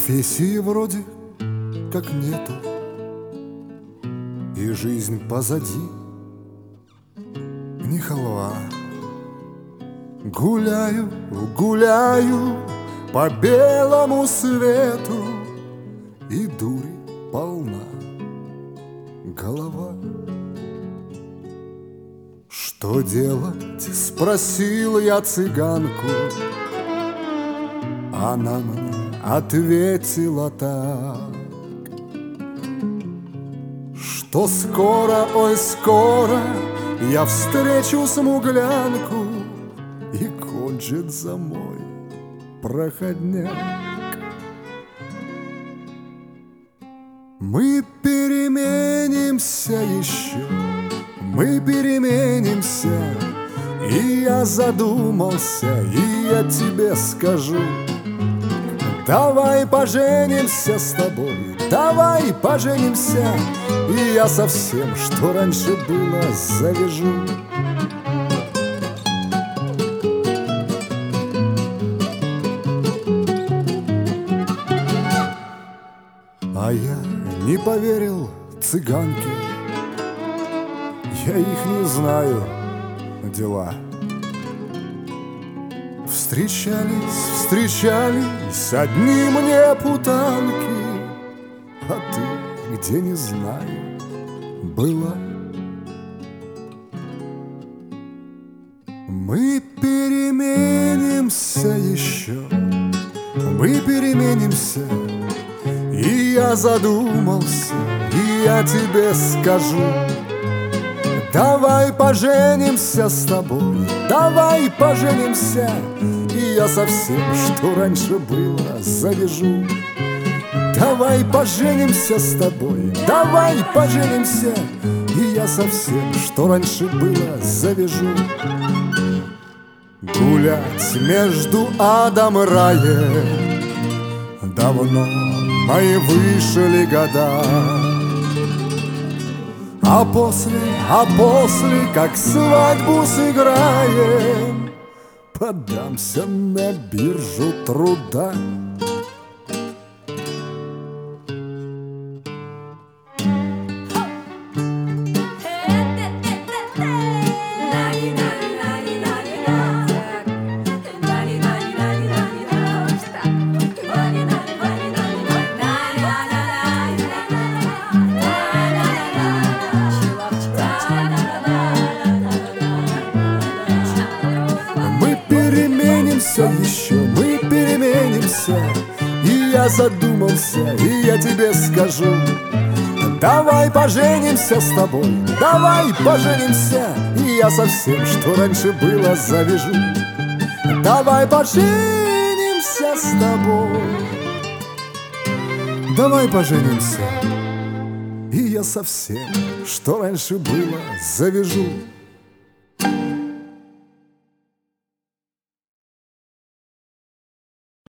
Профессии вроде как нету, и жизнь позади не халва. Гуляю, гуляю по белому свету, и дури полна голова. Что делать? Спросил я цыганку. Она мне ответила так, что скоро, ой, скоро я встречу смуглянку, и кончится мой проходняк. Мы переменимся еще, мы переменимся, и я задумался, и я тебе скажу: давай поженимся с тобой, давай поженимся, и я совсем, что раньше было, завяжу. А я не поверил цыганке, я их не знаю, дела. Встречались, встречались одни мне путанки, а ты, где не знаю, была. Мы переменимся еще, мы переменимся, и я задумался, и я тебе скажу: давай поженимся с тобой, давай поженимся, и я совсем, что раньше было, завяжу. Давай поженимся с тобой, давай поженимся, и я совсем, что раньше было, завяжу. Гулять между адом и раем давно мои вышли года. А после, как свадьбу сыграем, подамся на биржу труда. Еще мы переменимся, и я задумался, и я тебе скажу: давай поженимся с тобой, давай поженимся, и я совсем, что раньше было, завяжу. Давай поженимся с тобой, давай поженимся, и я совсем, что раньше было, завяжу.